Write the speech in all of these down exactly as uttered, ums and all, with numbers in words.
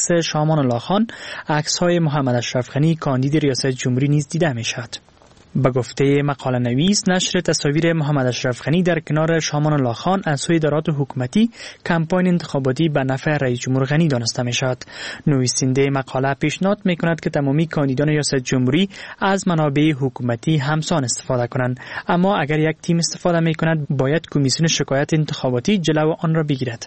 شخص شامان الله خان عکس‌های محمد اشرف غنی کاندید ریاست جمهوری نیز دیده می‌شد. به گفته مقاله نویس، نشر تصاویر محمد اشرف غنی در کنار شامان الله خان از سوی ادارات حکومتی کمپاین انتخاباتی به نفع رئیس جمهور غنی دانسته می‌شد. نویسنده مقاله پیشنهاد می‌کند که تمامی کاندیدان ریاست جمهوری از منابع حکومتی همسان استفاده کنند، اما اگر یک تیم استفاده می‌کند باید کمیسیون شکایت انتخاباتی جلو آن را بگیرد.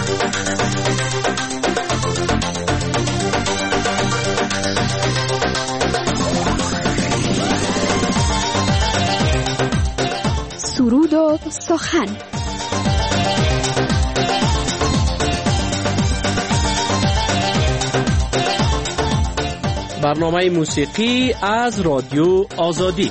سرود و سخن. برنامه موسیقی از رادیو آزادی.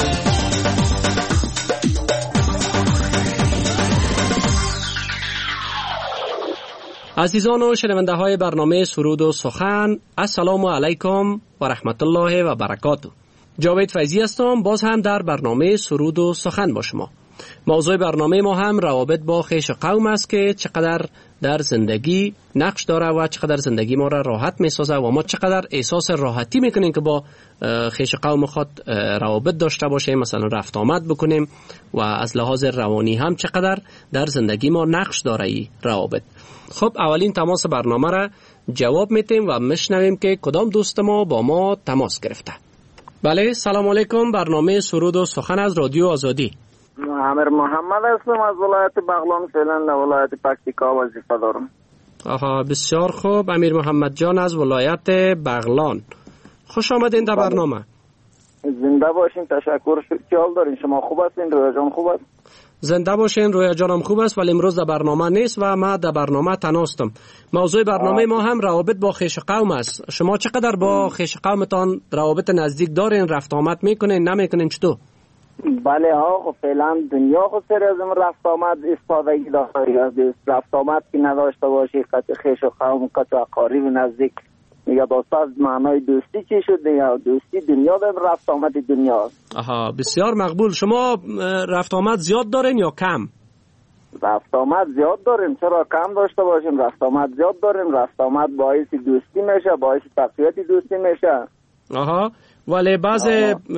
عزیزان و شنونده های برنامه سرود و سخن، السلام علیکم و رحمت الله و برکاته. جاوید فیضی هستم، باز هم در برنامه سرود و سخن با شما. موضوع برنامه ما هم روابط با خویش قوم است که چقدر در زندگی نقش داره و چقدر زندگی ما را راحت میسازه و ما چقدر احساس راحتی میکنیم که با خویش قوم خود روابط داشته باشیم، مثلا رفت آمد بکنیم و از لحاظ روانی هم چقدر در زندگی ما نقش داره ای روابط. خب اولین تماس برنامه را جواب میتیم و میشنویم که کدام دوست ما با ما تماس گرفته. بله، سلام علیکم. برنامه سرود و سخن از رادیو آزادی. امیر محمد هستم از ولایت بغلان، فعلا در ولایت پکتیکا وظیفه دارم. آها، بسیار خوب. امیر محمد جان از ولایت بغلان، خوش آمدین در برنامه. زنده باشین، تشکر. خیال دارین شما خوب هستین؟ رویا جان خوب است؟ زنده باشین، رویا جانم خوب است، ولی امروز در برنامه نیست و ما در برنامه تناستم. موضوع برنامه ما هم روابط با خویش قوم است. شما چقدر با خویش قومتان روابط نزدیک دارین؟ رفت آمد میکنین نمیکنین چطور؟ بله ها، فعلا دنیا خود سر از رفت آمد استفادگی داره. رفت آمد که نداشته باشی قطع خویش قوم، قطع اقارب نزدیک، میگه دوست از معنای دوستی چی شد؟ یا دوستی دنیا داریم، رفت آمد دنیا. آها، بسیار مقبول. شما رفت آمد زیاد دارین یا کم؟ رفت آمد زیاد داریم، چرا کم داشته باشیم؟ رفت آمد زیاد داریم. رفت آمد باعث دوستی میشه، باعث تقویت دوستی میشه. آها، ولی بعض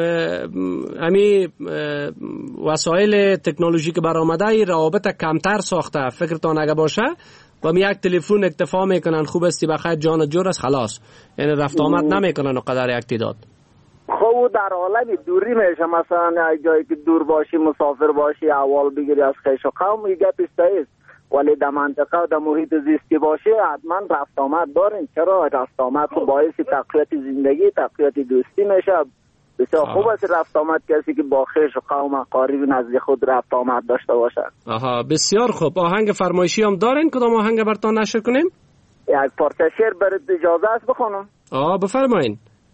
امی وسایل تکنولوژی که برآمده ای روابط کمتر ساخته. فکرتان اگه باشه و می یک تلفن اکتفا میکنن، خوب استی بخیر جان جور است خلاص، یعنی رفت آمد نمیکنن و قدر یک تعداد. خب در عالم دوری میشه، مثلا جایی که دور باشی، مسافر باشی، اول بگیری از خویش و قوم، میگه پیسته است. ولی در منطقه و در محیط زیستی باشه حتما رفت آمد دارین. چرا؟ رفت آمد باعث تقویت زندگی، تقویت دوستی میشه. بسیار خوب است رفت آمد کسی که با خویش و قوم اقارب نزدیک خود رفت آمد داشته باشه. آها، بسیار خوب. آهنگ فرمایشی هم دارین؟ کدام آهنگ براتون نشر کنیم؟ یک پارچه شعر برات اجازه است بخونم؟ آه، بفرمایین.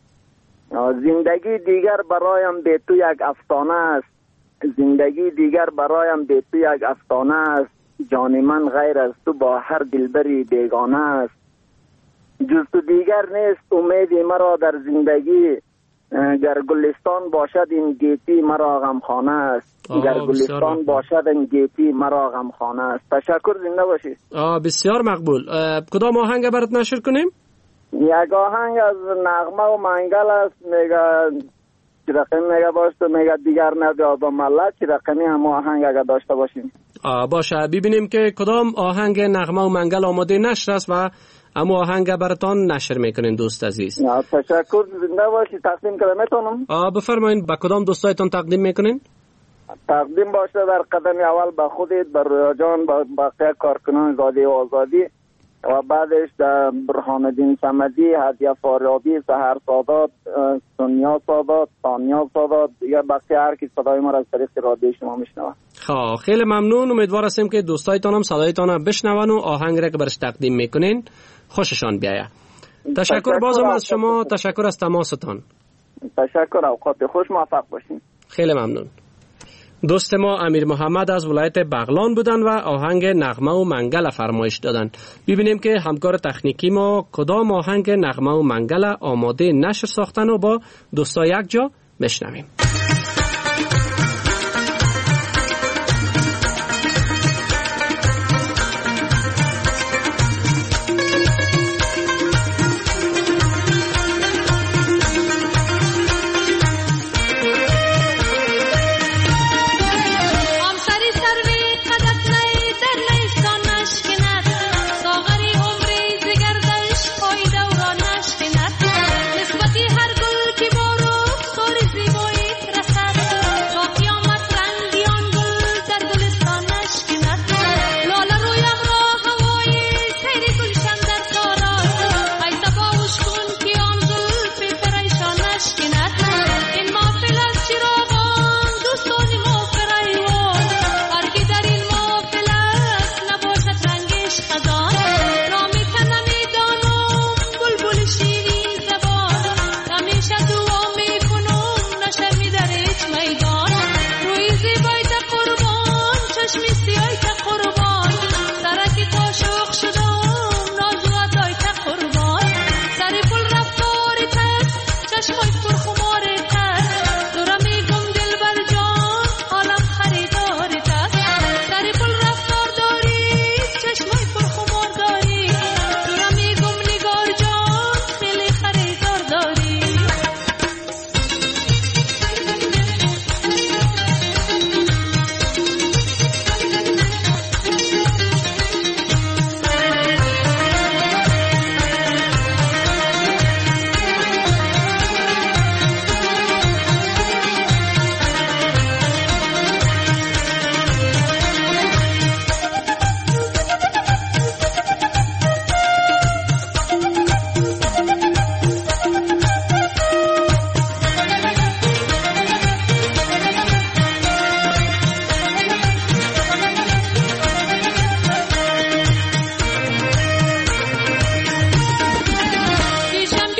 زندگی دیگر برایم به تو یک افسانه است، زندگی دیگر برایم به تو یک افسانه است، جان من غیر از تو با هر دلبری بیگانه است، جز تو دیگر نیست امیدی مرا در زندگی، گر گلستان باشد این گیتی مرا غمخانه است، گر گلستان باشد این گیتی مرا غمخانه است. تشکر، زنده باشید. آه، بسیار مقبول. کدام آهنگ برات نشر کنیم؟ یک آهنگ از نغمه و منگل است، میگه چی رقمی میگه باشه، میگه دیگر نبیاد و ملت، چی رقمی هم آهنگ اگر داشته باشیم. آه، باشه، ببینیم که کدام آهنگ نغمه و منگل آماده نشر است و اما آهنگ براتان نشر میکنین دوست عزیز. تشکر، زنده باشی. تقدیم کنم میتونم؟ آه، بفرمایین. با کدام دوستایتان تقدیم میکنین؟ تقدیم باشه در قدم اول به خودت، به رویا جان، به بقیه کارکنان زاده و آزادی، و بعدش در برهان الدین صمدی، هدیه فاریابی، سحر سادات، سونیا سادات، تانیا سادات، یا بقیه هر کی صدای ما را از طریق رادیو شما میشنوه. خب خیلی ممنون. امیدوار هستیم که دوستایتان هم صدایتان را بشنون و آهنگ را که برش تقدیم میکنین خوششان بیاید. تشکر, تشکر بازم از شما. تشکر از تماستان. تشکر، اوقات خوش، موفق باشین. خیلی ممنون. دوست ما امیر محمد از ولایت بغلان بودن و آهنگ نغمه و منگل فرمایش دادن. ببینیم که همکار تکنیکی ما کدام آهنگ نغمه و منگل آماده نشر ساختن و با دوستا یک جا بشنویم.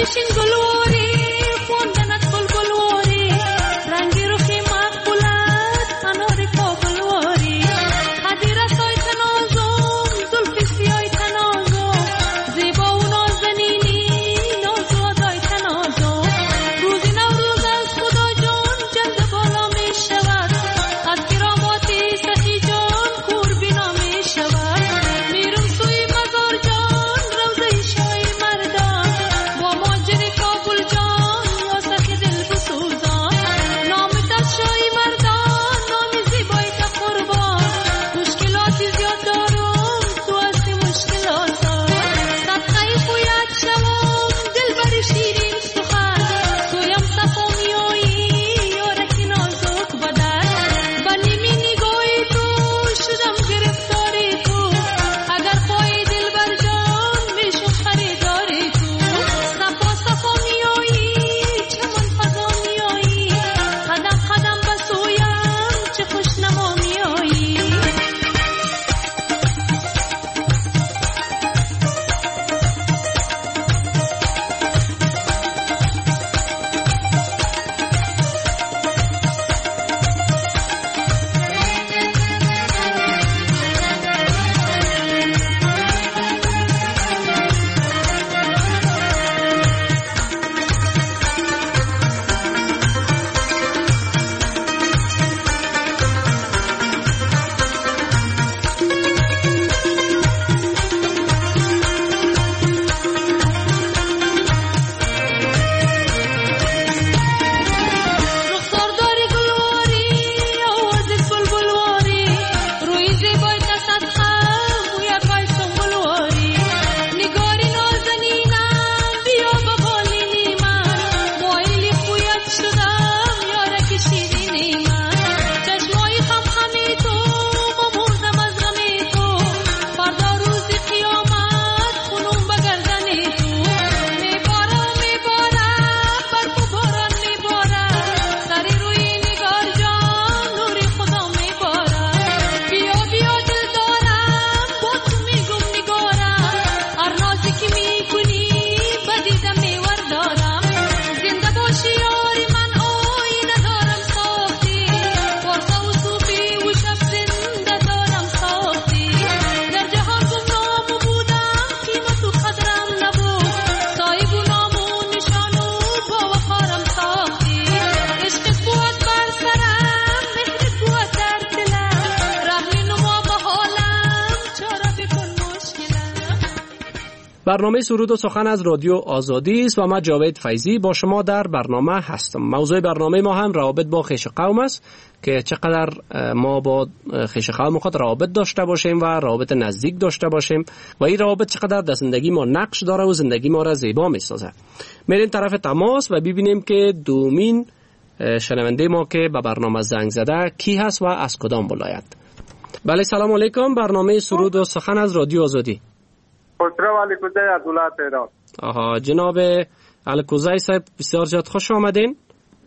برنامه سرود و سخن از رادیو آزادی است و من جاوید فیضی با شما در برنامه هستم. موضوع برنامه ما هم روابط با خویش قوم است که چقدر ما با خویش قوم خود روابط داشته باشیم و روابط نزدیک داشته باشیم و این روابط چقدر در زندگی ما نقش داره و زندگی ما را زیبا می‌سازه. میریم طرف تماس و ببینیم که دومین شنونده ما که به برنامه زنگ زده کی هست و از کدام ولایت. بله سلام علیکم، برنامه سرود و سخن از رادیو آزادی. خسرو علیکوزی از ولایت هرات. آها جناب علیکوزی صاحب بسیار زیاد خوش آمدین.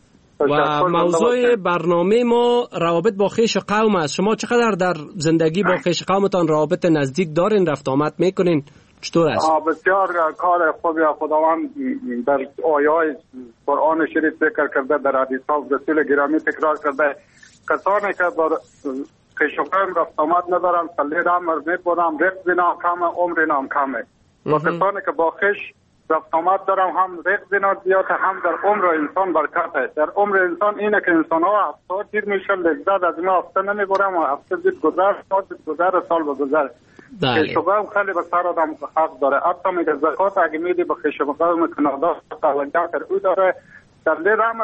و موضوع برنامه ما روابط با خویش قوم است. شما چقدر در زندگی با خویش قومتان روابط نزدیک دارین، رفت آمد میکنین؟ چطور است؟ بسیار کار خوبی خداوند در آیات قرآن شریف ذکر کرده، در حدیث ها رسول گرامی تکرار کرده. کسانی که با خویش قوم رفت آمد ندارن سلی رامر میبرم، رقص نام کمه، عمر نام کمه. و کسانی که با خویش رفت آمد دارم هم رقص نام زیاده، هم در عمر انسان برکته. در عمر انسان اینه که انسان ها هفتاد دیر میشن، لذت از ما هفته نمیبرم و هفته زید گذر، سال گذر، سال بگذر. خیشوقم خیلی به سر آدم حق داره. حتی میگه زکات اگه میدی به خیشوقم کنادا توجه کر او داره. در لی رامر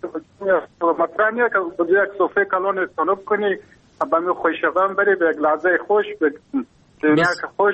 مطرح نیه که بجای یک صوفه کلون طلب کنی به می خیشوقم بری به یک لحظه خوش به دنیا که خوش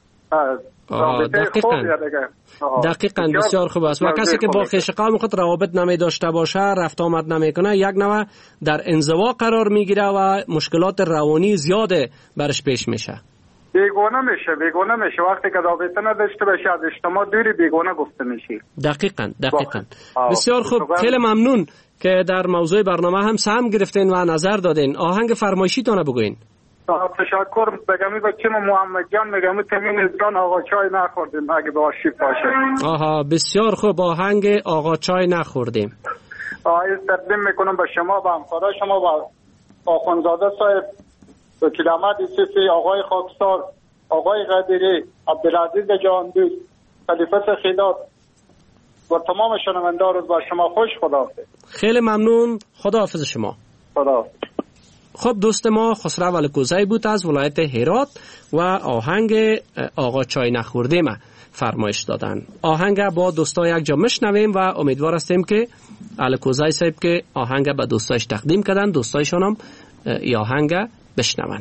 دقیقاً دقیقاً بسیار خوب است. و کسی که با خویش قوم خود روابط نمی داشته باشه، رفت آمد نمی کنه، یک نوع در انزوا قرار میگیره و مشکلات روانی زیاد برش پیش میشه. بیگانه میشه بیگانه میشه وقتی که رابطه نداشته باشه، از اجتماع دوری بیگانه گفته میشه. دقیقاً دقیقاً بسیار خوب، خیلی ممنون که در موضوع برنامه هم سهم گرفتین و نظر دادین. آهنگ فرمایشیتونه بگوین. تشکر بگمی بچه ما محمد جان میگم تمین جان آقا چای نخوردیم اگه به آشیب باشه. آها بسیار خوب، آهنگ آقا چای نخوردیم. آیه تقدیم میکنم به شما، به همکارای شما، با آخوندزاده صاحب، وکیل احمد سیسی، آقای خاکسار، آقای قدیری، عبدالعزیز جان دوست، خلیفه خیلات و تمام شنوندگان رو با شما خوش. خداحافظ. خیلی ممنون، خداحافظ شما. خداحافظ. خب دوست ما خسرو الکوزی بود از ولایت هرات و آهنگ آقا چای نخوردیم فرمایش دادن. آهنگ با دوستا یک جا میشنویم و امیدوار هستیم که الکوزی صاحب که آهنگ به دوستایش تقدیم کردن دوستایشون هم ای آهنگ بشنون.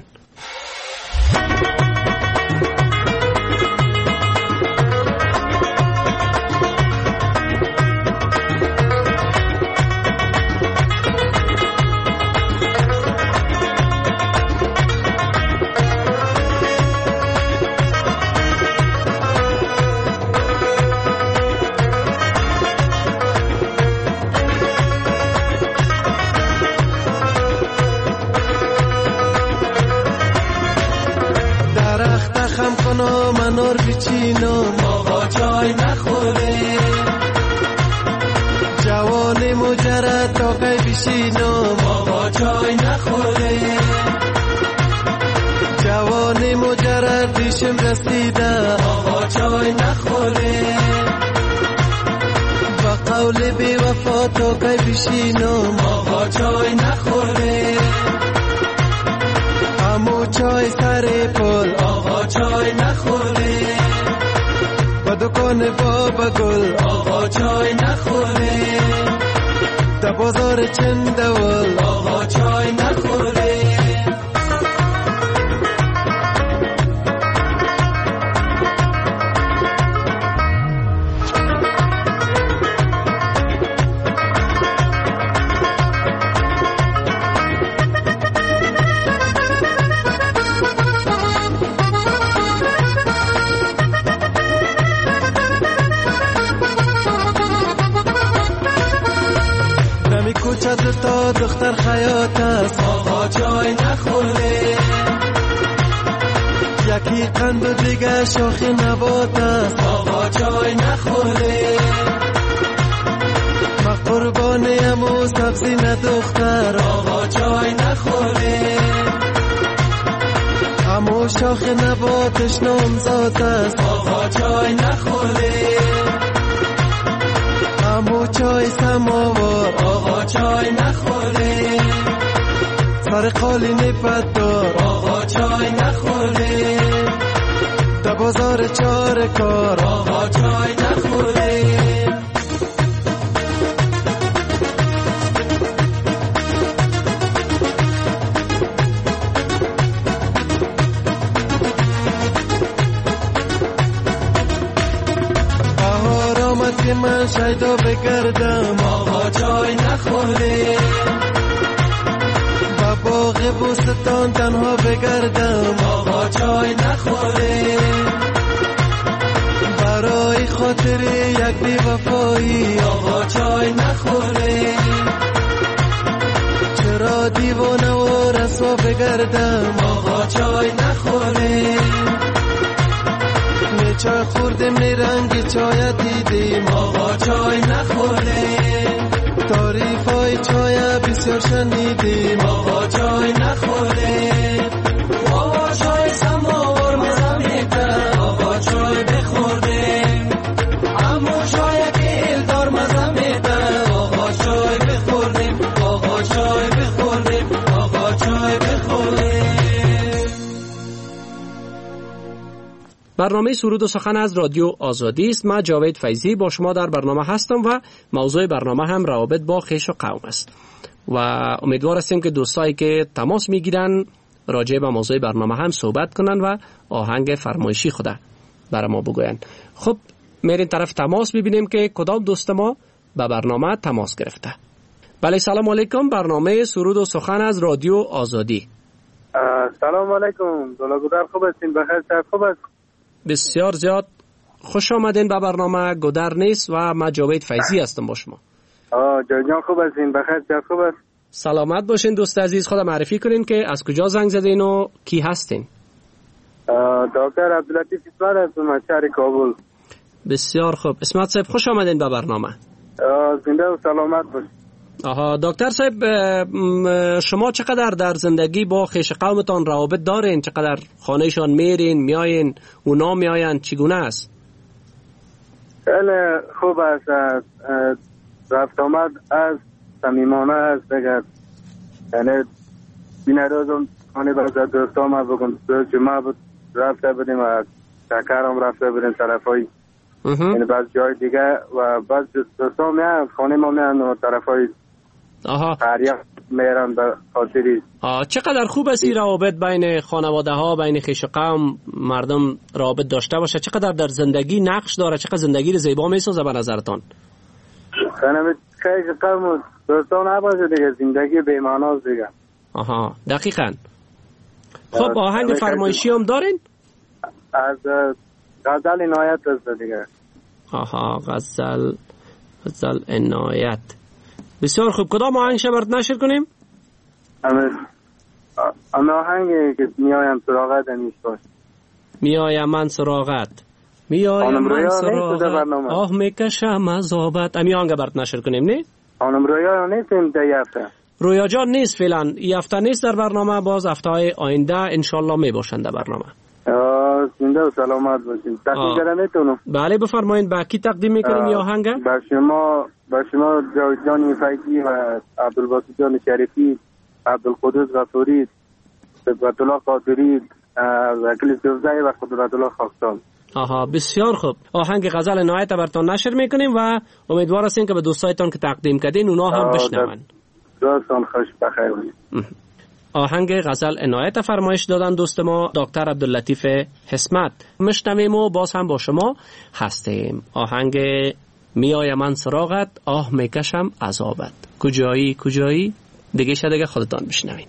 منور بچینم آقا چای نخوره، جوان مجرد تاقی بشینم آقا چای نخوره، جوان مجرد دیشم رسیده آقا چای نخوره، با قول بی وفا تاقی بشینم آقا چای نخوره، امو چای سر پل آقا چای نخوره، با دکان بابا گل آقا چای نخوره، در بازار چندول آقا چای نخوره. تا دختر خیاط است آقا چای نخوره، یکی قند و دیگه شاخ نبات است آقا چای نخوره، ما قربانیم و سبزی ندختر آقا چای نخوره، امو شاخ نباتش نامزاد است آقا چای نخوره، امو چای سماوار آقا چای نخوره، سر قالین پدار آقا چای نخوره، در بازار چار کار آقا چای نخوره. که من شیدا بگردم آقا چای نخوره، با باغ بوستان تنها بگردم آقا چای نخوره، برای خاطر یک بی وفایی آقا چای نخوره، چرا دیوانه و رسوا بگردم آقا چای نخوره، چای خوردیم رنگ چای دیدیم آقا چای نخوره، تعریف های چای بسیار شنیدیم آقا چای نخوره، آقا چای سماور مزه میده آقا چای بخوردیم، امو چای گلدار مزه میده آقا چای بخوردیم، آقا چای بخوردیم، آقا چای بخوردیم. برنامه سرود و سخن از رادیو آزادی است. من جاوید فیضی با شما در برنامه هستم و موضوع برنامه هم روابط با خویش و قوم است و امیدوار هستیم که دوستایی که تماس میگیرن راجع به موضوع برنامه هم صحبت کنن و آهنگ فرمایشی خود برای ما بگوین. خب میرین طرف تماس ببینیم که کدام دوست ما به برنامه تماس گرفته. بله سلام علیکم، برنامه سرود و سخن از رادیو آزادی. سلام علیکم، دلگودر خوب هستین؟ بخیر شب خوب است؟ بسیار زیاد خوش آمدین به برنامه گودر نیست و من جاوید فیضی هستم با شما. آه جان خوب هستین؟ بخیر شب خوب است؟ سلامت باشین دوست عزیز. خود معرفی کنین که از کجا زنگ زدین و کی هستین؟ دکتر عبداللطیف اسمت هستم از شهر کابل. بسیار خوب. اسمت صاحب خوش آمدین به برنامه. زنده و سلامت باشین. آها دکتر صاحب، شما چقدر در زندگی با خویش قومتان روابط دارین؟ چقدر خانهشان میرین میایین، اونا میاین، چگونه است؟ خیلی خوب است. رفت آمد از صمیمانه است. اگر یعنی این روزم خانه باید دوستام ها بگم جمعه بود رفته بودیم و شکر هم رفته بودیم طرف های یعنی بعض جای دیگه و بعض دوستام میان خانه ما میان و طرف های قریه میرن به خاطری. چقدر خوب است این روابط بین خانواده ها، بین خویش قوم مردم روابط داشته باشه؟ چقدر در زندگی نقش داره؟ چقدر زندگی رو زیبا میسازه به نظرتان؟ خویش قوم دوستان نباشه دیگه زندگی بی‌معناست دیگه. آها دقیقاً. خب آهنگ فرمایشی هم دارین؟ از غزل عنایت است دیگه. آها غزل غزل عنایت. بسیار خوب. کدام آهنگ شبرت نشر کنیم؟ اما آهنگی که میایم سراغت همیش باش. میایم من سراغت میایم من سراغت آه میکشم از آبت. امی آهنگ برات نشر کنیم نه؟ خانم رویا نیستیم در هفته. رویا جان نیست فعلا، این هفته نیست در برنامه، باز هفته های آینده انشالله می باشند در برنامه. زنده و سلامت باشین. تقدیم کردن میتونم؟ بله بفرمایید. با کی تقدیم میکنیم این آهنگ؟ با شما با شما جاوید جان فیضی و عبدالباسط جان شریفی، عبدالقدوس غفوری، صفت الله قادری، وکیل سوزه و قدرت الله خاکسان. آها بسیار خوب. آهنگ غزل عنایت براتون نشر میکنیم و امیدوار هستیم که به دوستایتان که تقدیم کردین اونا هم بشنون. دوستان خوش بخیر باشید. آهنگ غزل عنایت فرمایش دادن دوست ما دکتر عبداللطیف حسمت. مشنویم و باز هم با شما هستیم. آهنگ میایم من سراغت آه میکشم عذابت. کجایی کجایی دیگه شده خودتان بشنوین.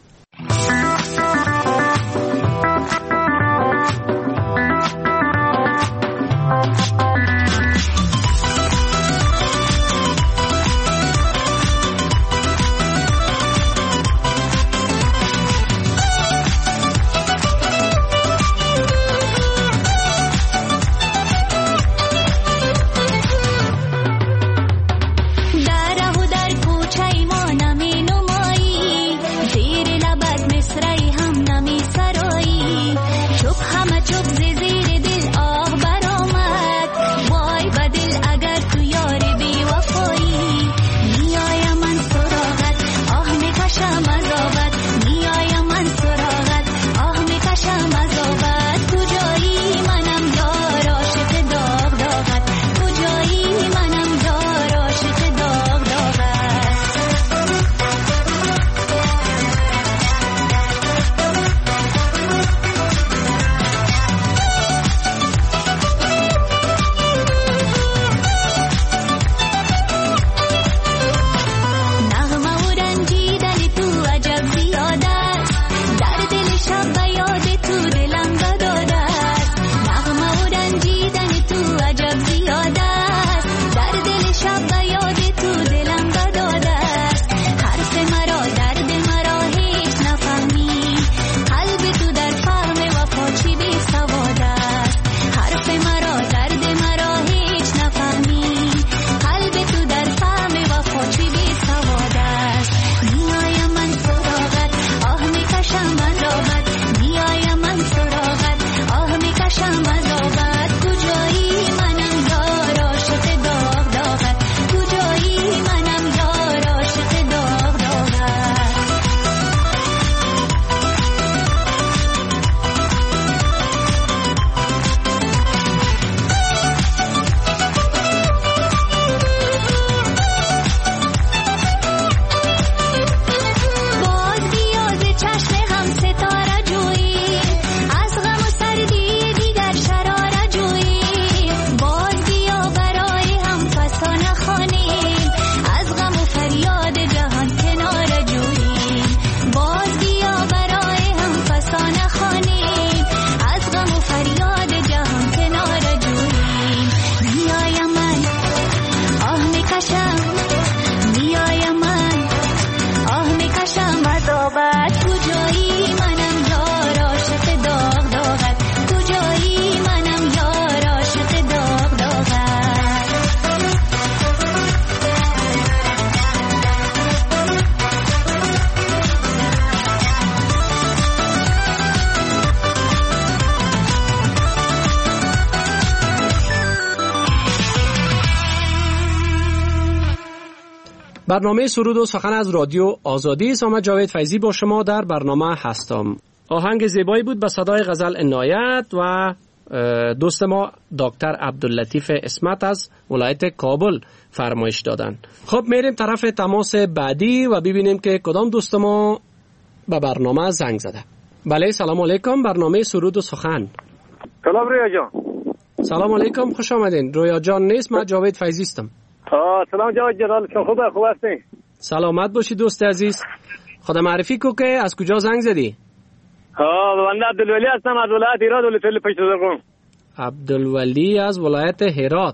در راه و در کوچه ما نمی نمایی، زیر برنامه سرود و سخن از رادیو آزادی است. من جاوید فیضی با شما در برنامه هستم. آهنگ زیبایی بود به صدای غزل عنایت و دوست ما دکتر عبداللطیف اسمت از ولایت کابل فرمایش دادن. خب میریم طرف تماس بعدی و ببینیم که کدام دوست ما به برنامه زنگ زده. بله، سلام علیکم. برنامه سرود و سخن. سلام رویا جان. سلام علیکم، خوش آمدین. رویا جان نیست، من جاوید فیضی هستم. آه سلام جاوید جان، حالتون خوبه؟ خوب هستین؟ سلامت باشی دوست عزیز. خدا معرفی کو که از کجا زنگ زدی؟ ها من عبدالولی هستم از ولایت هرات ولایت پشت زرقوم. عبدالولی از ولایت هرات.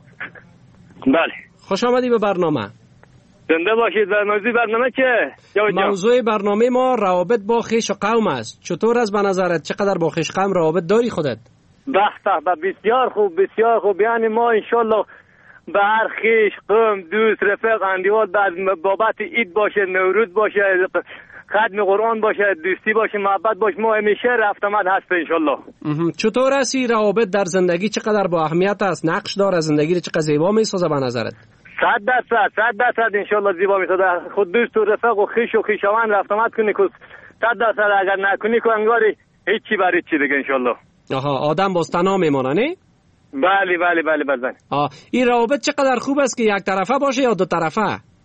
بله. خوش آمدی به برنامه. زنده باشید. موضوع برنامه چیه؟ موضوع برنامه ما روابط با خویش و قوم است. چطور از به نظرت چقدر با خویش قوم روابط داری خودت؟ به به بسیار خوب بسیار خوب. یعنی ما انشالله به هر خویش قوم دوست رفیق اندیوال بعد بابت عید باشه، نوروز باشه، ختم قرآن باشه، دوستی باشه، محبت باشه، ما همیشه رفت آمد هست انشالله. چطور است این روابط در زندگی؟ چقدر با اهمیت است؟ نقش داره زندگی رو؟ چقدر زیبا میسازه به نظرت؟ صد درصد صد درصد انشالله زیبا میسازه. خود دوست و رفیق و خویش و خویشاوند رفت آمد کنی که صد درصد اگر نکنی که انگاری هیچی برای چی دیگه انشالله. آها، آدم باز تنها میمونه نه؟ بله بله بله بله. آه، این روابط چقدر خوب است که یک طرفه باشه یا دو طرفه؟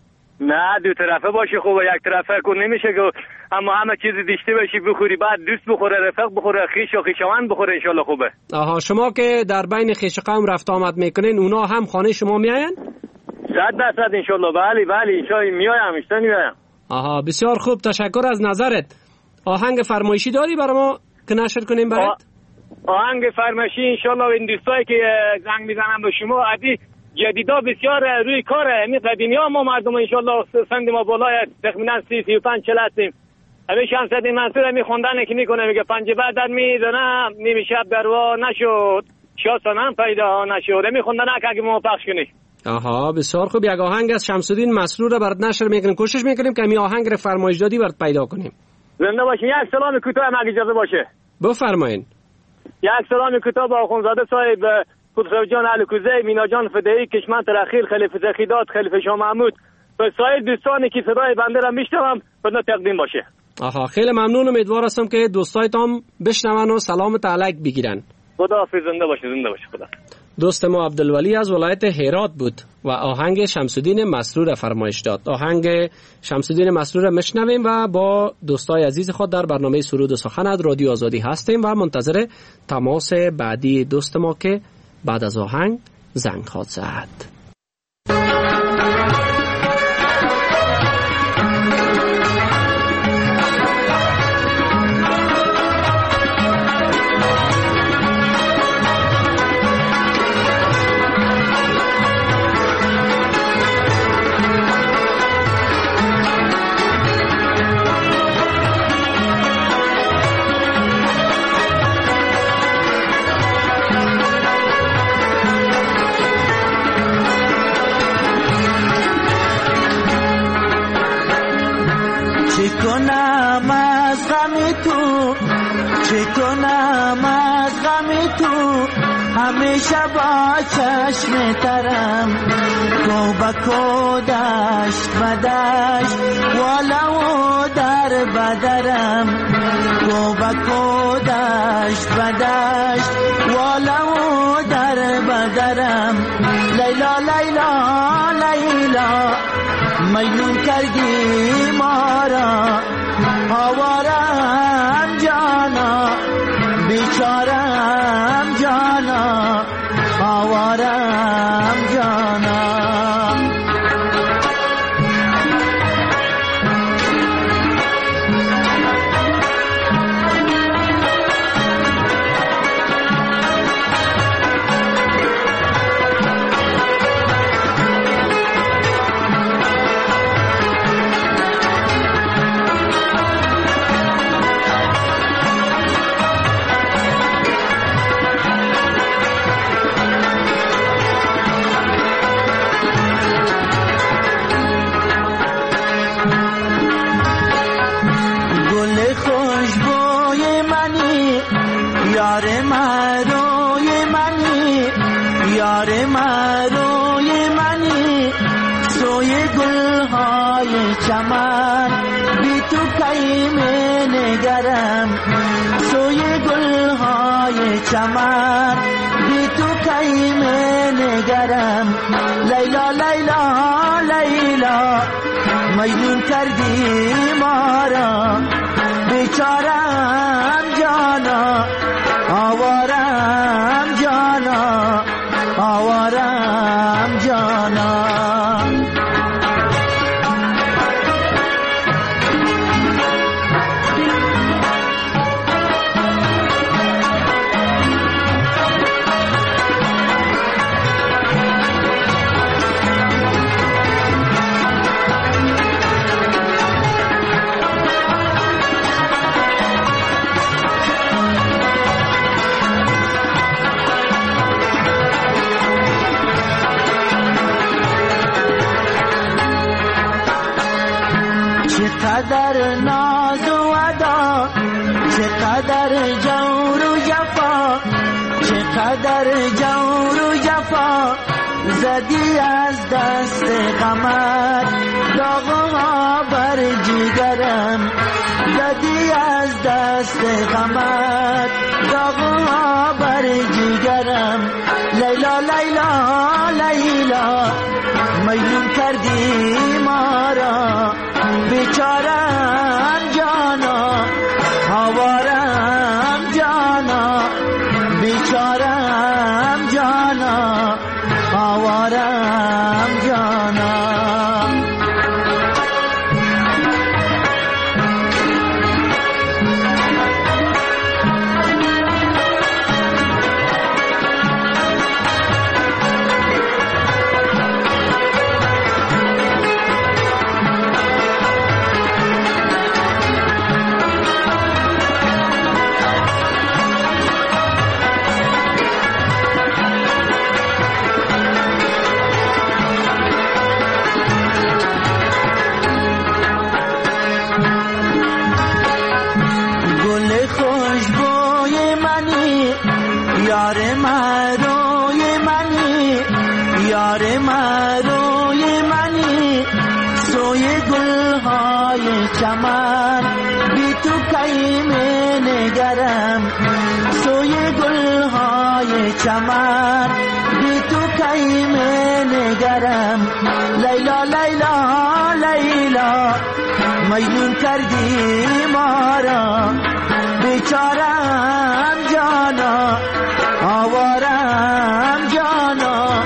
نه دو طرفه باشه خوبه. یک طرفه که نمیشه که اما همه چیز داشته باشی بخوری، بعد دوست بخوره، رفیق بخوره، خویش و خویشاوند بخوره انشالله خوبه. آها، شما که در بین خویش قوم رفت آمد میکنین اونا هم خانه شما میاین؟ صد درصد انشالله. بله بله انشالله میایم اشتن میایم. آها بسیار خوب، تشکر از نظرت. آهنگ فرمایشی داری برای ما که نشر کنیم برات؟ آهنگ فرمایشی انشالله این دوستایی که زنگ میزنن به شما عادی جدیدا بسیار روی کاره. می قدیمی ها ما مردم انشالله سند ما بالای تقریبا سی سی و پنج چل هستیم. همه شمسد منصور می خوندن که میکنه میگه پنج بعد در میزنم نیمی شب دروا نشد شاسانم پیدا نشد. می خوندن که اگه ما پخش کنی. آها بسیار خوب. یک آهنگ از شمس‌الدین مسرور رو برات نشر میکنیم. کوشش میکنیم که می آهنگ رو فرمایش دادی برات پیدا کنیم. زنده باشین. یک سلام کوتاه هم اگه اجازه باشه بفرمایید. یک سلام کوتاه با آخوندزاده صاحب، خسرو جان علوکوزی، مینا جان فدایی، کشمن ترخیل، خلیفه زخیدات، خلیفه شاه محمود و سایر دوستانی که صدای بنده را میشنوم بدنا تقدیم باشه. آها خیلی ممنون. امیدوار هستم که دوستایتان بشنون و سلام تعلق بگیرن. خداحافظ. زنده باشه. زنده باشه. خدا. دوست ما عبدالولی از ولایت هرات بود و آهنگ شمس‌الدین مسرور فرمایش داد. آهنگ شمس‌الدین مسرور میشنویم و با دوستای عزیز خود در برنامه سرود و سخن از رادیو آزادی هستیم و منتظر تماس بعدی دوست ما که بعد از آهنگ زنگ خواهد زد. کنم از غم تو، چه کنم از غم تو، همیشه با چشم ترم کو بکو دشت بدشت والا و در بدرم کو بکو دشت بدشت والا و در بدرم. لیلا لیلا لیلا مجنون کردی ما را، آوارم جانا بیچارم جانا آوارم جانا. چمن بی تو کی می نگرم سوی گلهای چمن بی تو کی می نگرم لیلا لیلا لیلا مجنون کردی ما را بیچارم جانا آوارم جانا آوارم جانا چقدر ناز و ادا چقدر جور و جفا چقدر جور و جفا زدی از دست غمت داغها بر جگرم زدی از دست غمت داغها بر جگرم لیلا لیلا لیلا مجنون کردی ما را بیچارم جانا آوارم جانا بیچارم جانا آوارم جانا یار مروی منی یار مروی منی سوی گلهای چمن بی تو کی می نگرم سوی گلهای چمن بی تو کی می نگرم لیلا لیلا لیلا مجنون کردی ما را بیچارم جانا آوارم جانا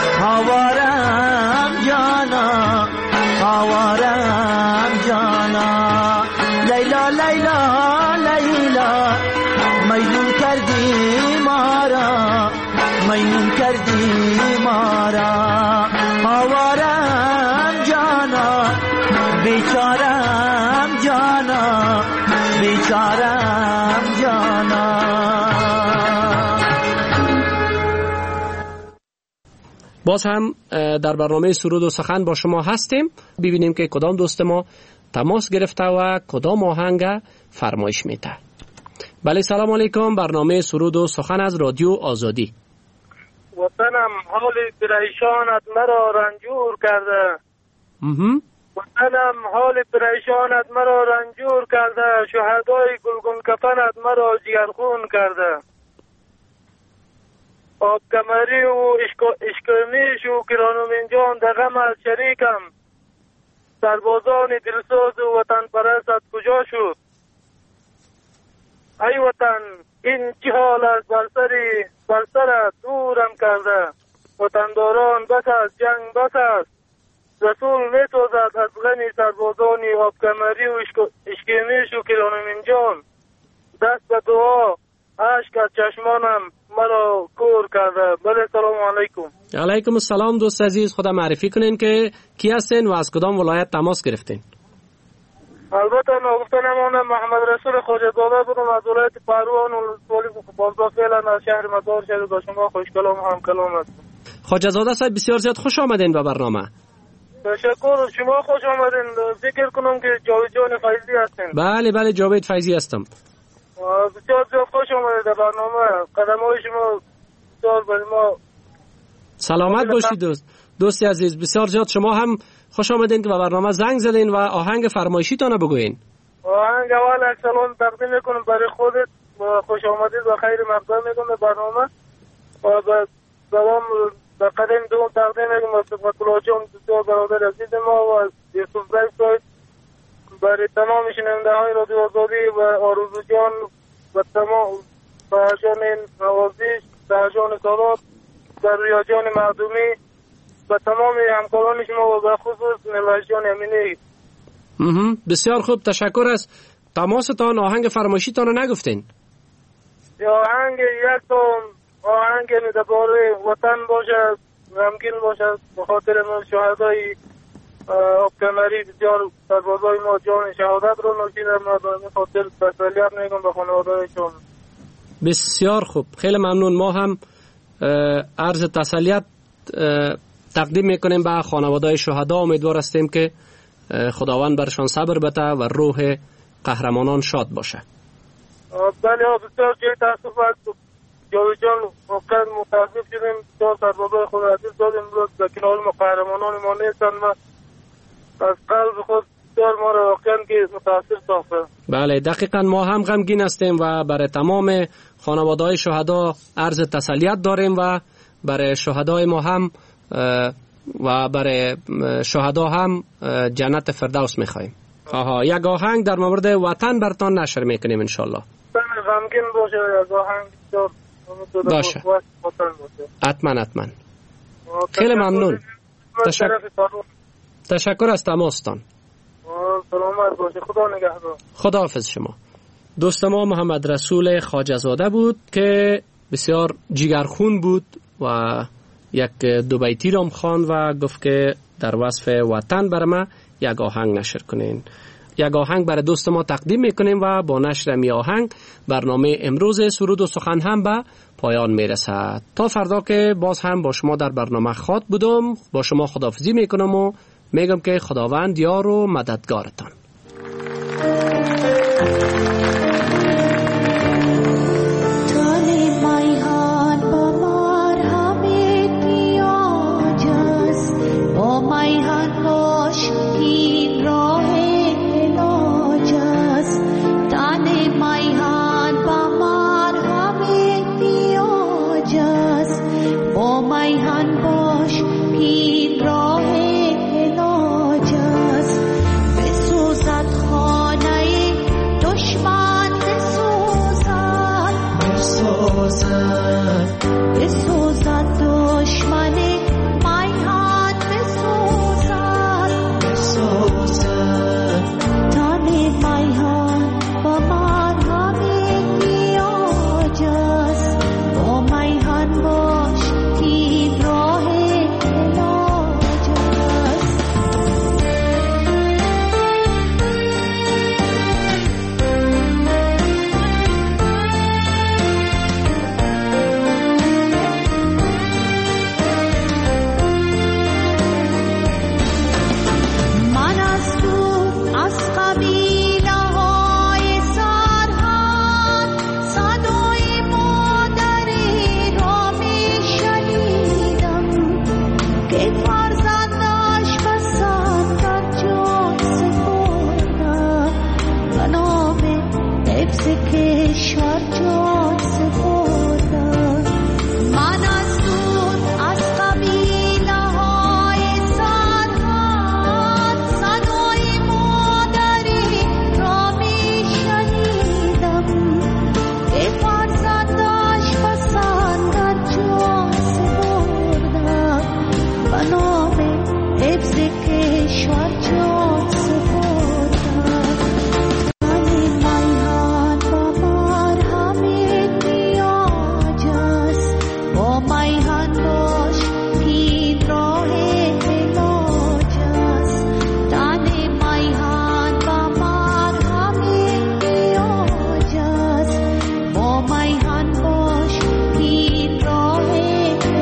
آوارم جانا آوارم جانا لیلا لیلا لیلا مجنون کردی ما را مجنون کردی ما را آوارم جانا بیچارم جانا بیچارم جانا. باز هم در برنامه سرود و سخن با شما هستیم. ببینیم که کدام دوست ما تماس گرفته و کدام آهنگ فرمایش میده. بله سلام علیکم. برنامه سرود و سخن از رادیو آزادی. وطنم حال پریشانت مرا رنجور کرده. وطنم حال پریشانت مرا رنجور کرده. شهدای گلگون کفنت مرا جگرخون کرده. آب کمری و اشکرمیش و کرانومین جان در غم از شریکم. سربازان دلسوز و وطن پرست کجا شد؟ ای وطن این چه حال است بر سری بر سرت دورم کرده. وطنداران بس است جنگ بس است. رسول می توزد از غمی سربازانی آب کمری و اشکرمیش و کرانومین جان. دست به دعا اشک از چشمانم مرا کور کرده. بله سلام علیکم. علیکم السلام دوست عزیز. خدا معرفی کنین که کی هستین و از کدام ولایت تماس گرفتین؟ البته نگفته نمانم محمد رسول خواجه‌زاده بودم از ولایت پروان و سوالی بازدا فعلا از شهر مزار شهر با شما خوش کلام هم کلام هستم. خواجه‌زاده صاحب بسیار زیاد خوش آمدین به برنامه. تشکر. شما خوش آمدین. فکر کنم که جاوید جان فیضی هستین. بله بله جاوید فیضی هستم. بسیار زیاد خوش آمدید در برنامه. قدم های شما بسیار برای ما. سلامت باشید دوست. دوستی عزیز بسیار زیاد شما هم خوش آمدین که به برنامه زنگ زدین و آهنگ فرمایشیتان بگوین. آهنگ اول سلام تقدیم میکنم برای خودت و خوش آمدید و خیر مقدم میکنم به برنامه و به سلام در قدم دوم تقدیم میکنم و کلاجان بسیار برادر عزیز ما و یوسف زی صاحب برای تمام شنونده های رادیو آزادی و آرزو جان و تمام سهجان نوازش، سهجان سادات، ضروری جان معدومی و تمام همکاران شما و به خصوص نلایش جان امینی. بسیار خوب، تشکر از تماستان. آهنگ فرمایشیتان رو نگفتین؟ آهنگ یک تا آهنگ درباره وطن باشد، غمگین باشد، به خاطر ما شهدای آبکمری بسیار سربازای ما جان شهادت رو نوشیدن و به خاطر تسلیت میگم به خانواده‌شون. بسیار خوب، خیلی ممنون. ما هم عرض تسلیت تقدیم میکنیم به خانواده شهدا. امیدوار هستیم که خداوند برشان صبر بده و روح قهرمانان شاد باشه. بله بسیار جای تاسف است. جاوی جان واقعا متاسف شدیم، بسیار سربازای خود عزیز دادیم در کنار ما قهرمانان ما نیستن و از قلب خود بسیار ما را واقعا که متاسف ساخته. بله دقیقا ما هم غمگین هستیم و برای تمام خانواده‌های شهدا عرض تسلیت داریم و برای شهدای ما هم و برای شهدا هم جنت فردوس میخوایم. آها، یک آهنگ در مورد وطن برتان نشر میکنیم انشالله. غمگین باشه از آهنگ باشه. حتما حتما. خیلی ممنون. تشکر تشکر از تماستان. سلامت باشه. خدا نگهدار. خداحافظ شما. دوست ما محمد رسول خواجه‌زاده بود که بسیار جگرخون بود و یک دو بیتی رام خواند و گفت که در وصف وطن بر ما یک آهنگ نشر کنین. یک آهنگ برای دوست ما تقدیم میکنیم و با نشر می آهنگ برنامه امروز سرود و سخن هم به پایان میرسد. تا فردا که باز هم با شما در برنامه خاط بودم، با شما خداحافظی میکنم و میگم که خداوند یار و مددگارتان.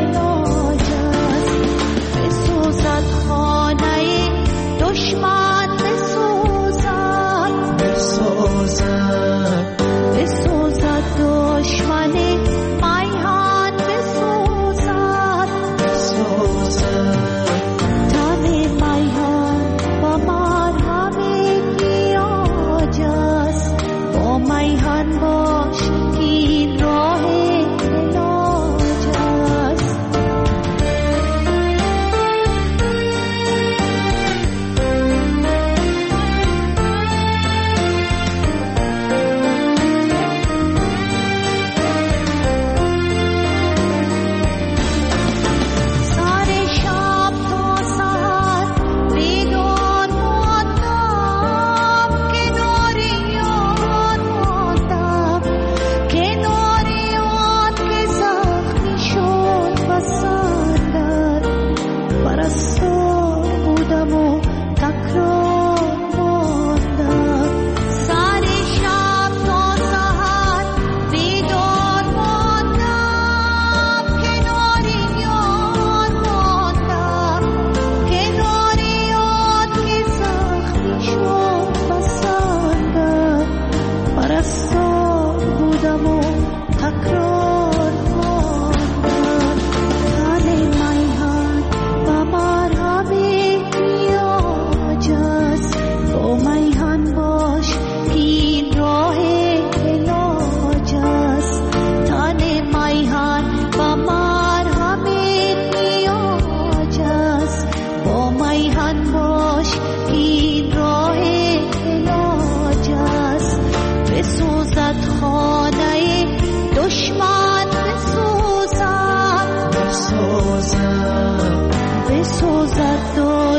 دشمن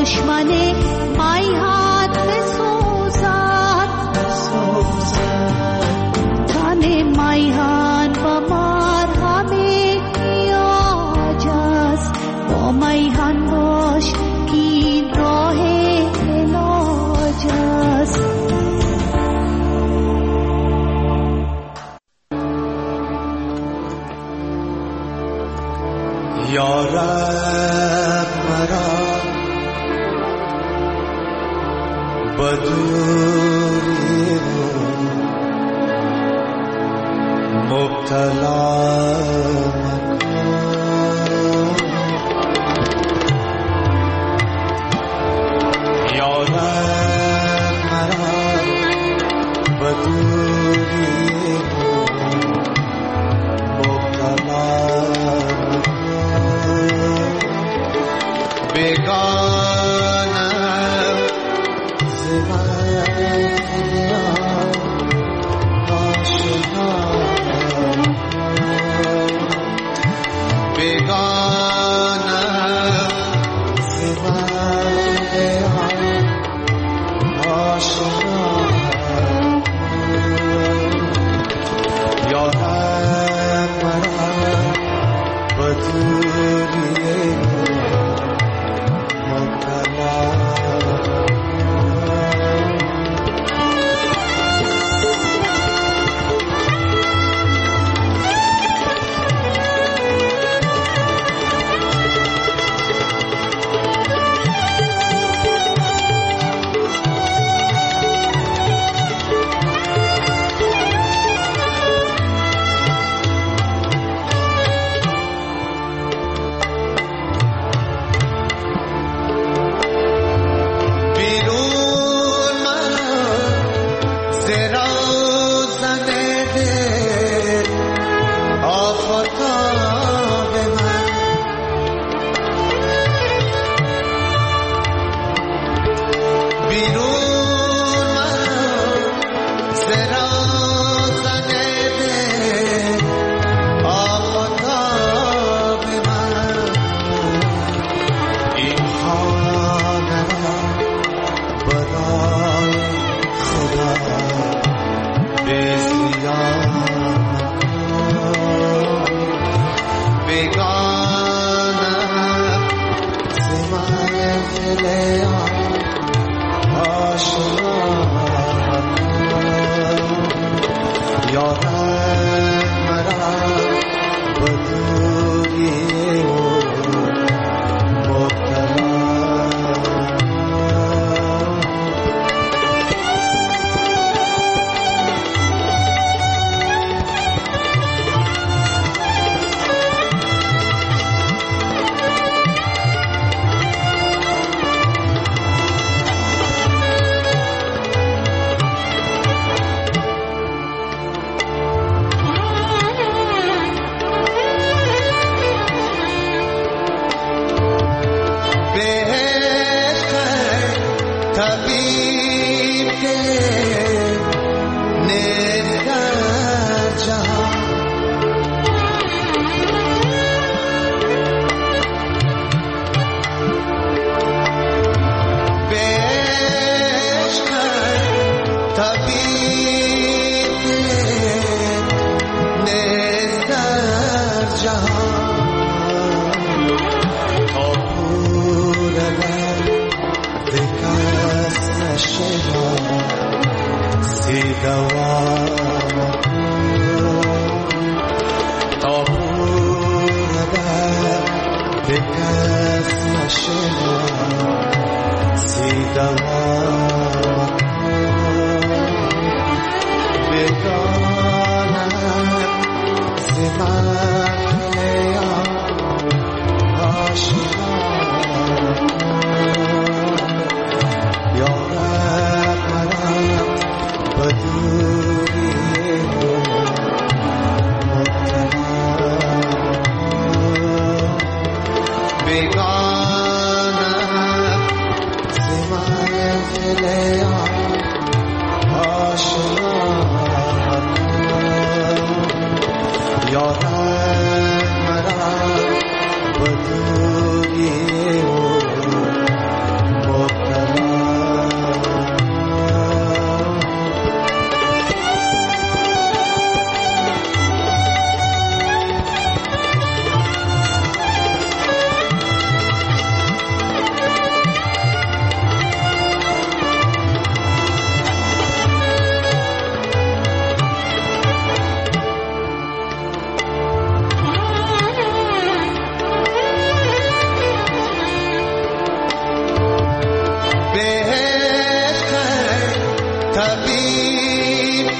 دشمن میهن بسوزد تن میهن و مرهم نیاج است با میهن باش که این راه علاج است. یا رب مرا بدوری مبتلا مکن، یا رب مرا بدوری مبتلا بیگانم زمانم آشنا، بیگانم زمانم آشنا، یا رب مرا بدوری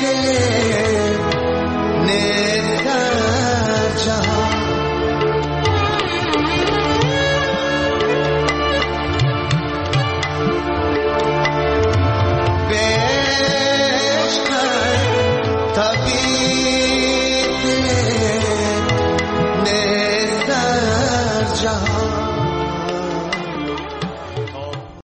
دل